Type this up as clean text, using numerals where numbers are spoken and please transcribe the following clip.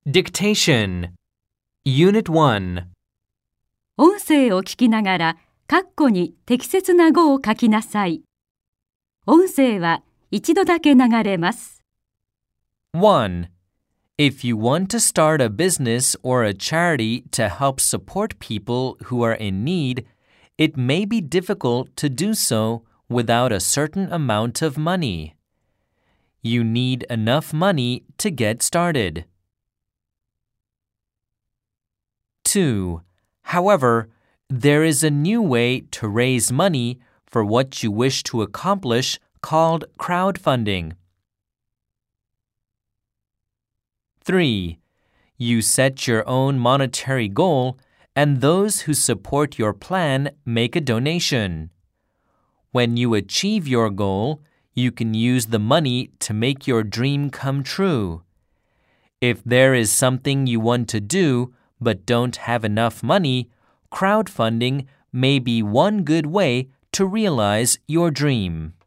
Dictation Unit 1 音声を聞きながら、括弧に適切な語を書きなさい。音声は一度だけ流れます。 1. If you want to start a business or a charity to help support people who are in need, it may be difficult to do so without a certain amount of money. You need enough money to get started. 2. However, there is a new way to raise money for what you wish to accomplish called crowdfunding. 3. You set your own monetary goal, and those who support your plan make a donation. When you achieve your goal, you can use the money to make your dream come true. If there is something you want to do but don't have enough money, crowdfunding may be one good way to realize your dream.